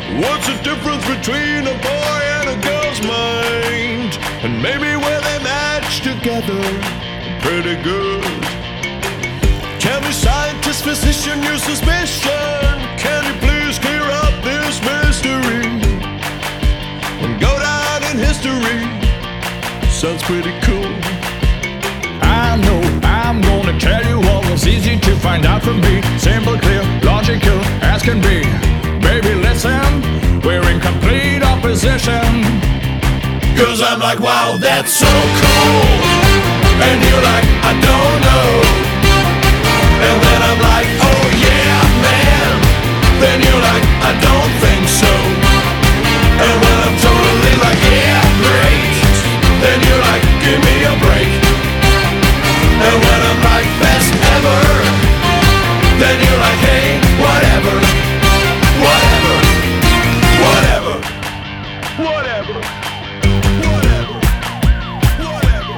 What's the difference between a boy and a girl's mind? And maybe where they match together pretty good. Tell me, scientist, physician, your suspicion. Can you please clear up this mystery and go down in history? Sounds pretty cool. I know I'm gonna tell you all was easy to find out from me. Simple, clear, logical as can be. Baby, listen, we're in complete opposition. Cause I'm like, wow, that's so cool. And you're like, I don't know. And then I'm like, oh yeah, man. Then you're like, I don't think so. And when I'm totally like, yeah, great. Then you're like, give me a break. And when I'm like, best ever. Then you're like, hey, whatever. Whatever. Whatever. Whatever. Whatever. Whatever.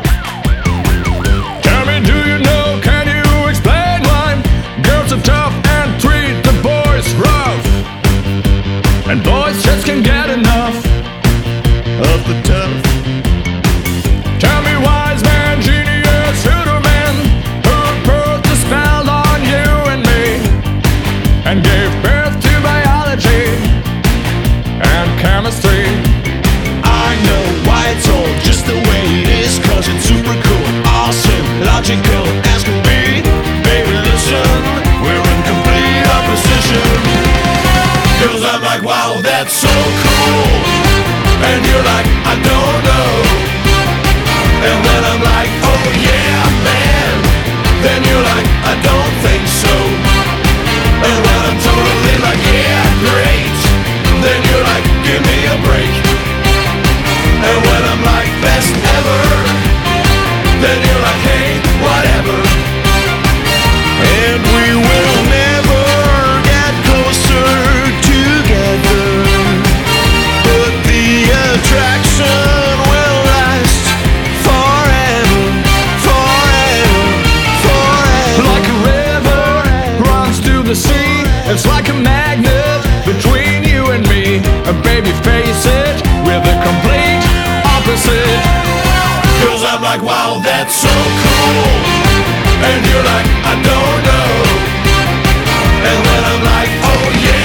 Tell me, do you know, can you explain why girls are tough and treat the boys rough? And boys just can't get enough Of the tough. Tell me, wise man, genius, Superman, who put the spell on you and me and gave birth to biology and chemistry. I know why it's all just the way it is. Cause it's super cool, awesome, logical as can be. Baby, listen, we're in complete opposition. Cause I'm like, wow, that's so cool. And you're like, I don't know. And then I'm like, oh yeah, man. Then you're like, I don't think so. And when I'm totally like, yeah, great. Then you're like, give me a break. And when I'm like, best ever. Then you're like, hey, whatever. And we will never get closer together. But the attraction will last forever, forever, forever. Like a river runs to the sea, it's like a magnet between you and me. Baby, face it, we're the complete opposite. Cause I'm like, wow, that's so cool. And you're like, I don't know. And then I'm like, oh yeah.